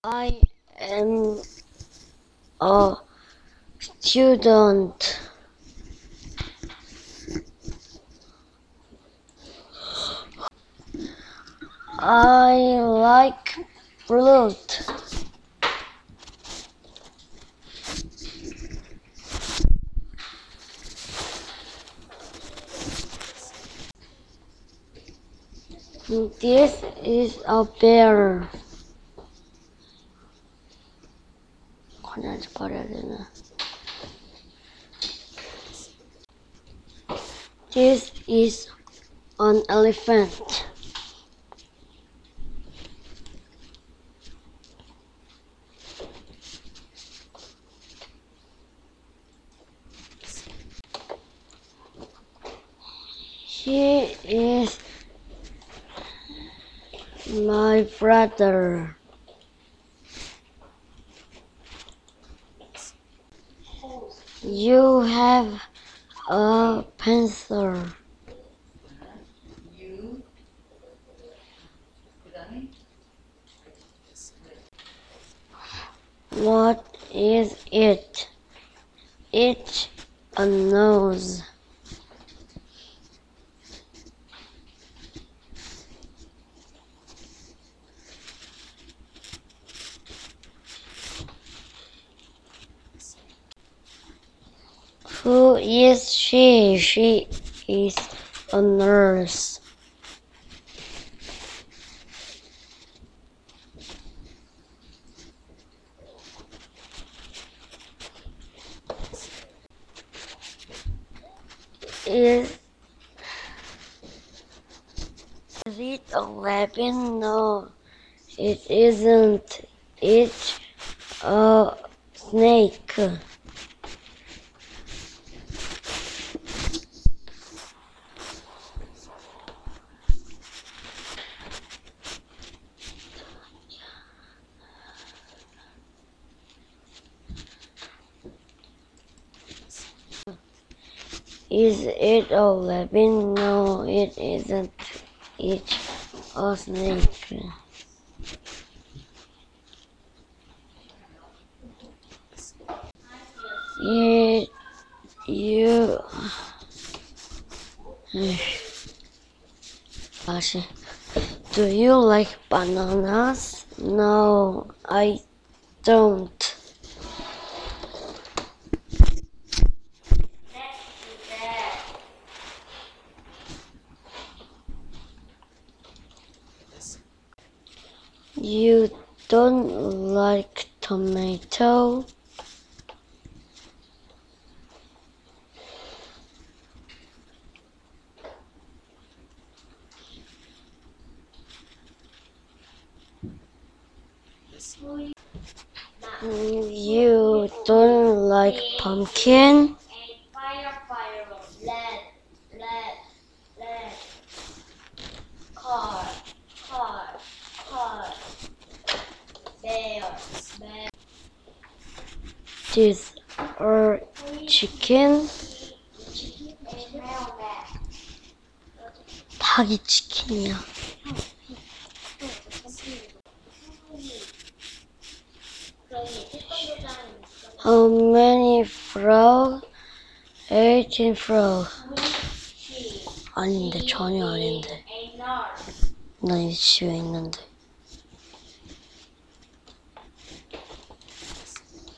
I am a student. I like fruit. This is a bear. This is an elephant. He is my brother. You have a pencil. What is it? It's a nose. Who is she? She is a nurse. Is it 11? No, it isn't. It's a snake. Is it 11? No, it isn't. It's a snake. It, you. Do you like bananas? No, I don't. You don't like tomato? You don't like pumpkin? These are chicken. 닭이 치킨이야. How many frog? 18 frog. 아닌데, 전혀 아닌데. 난 이 집에 있는데.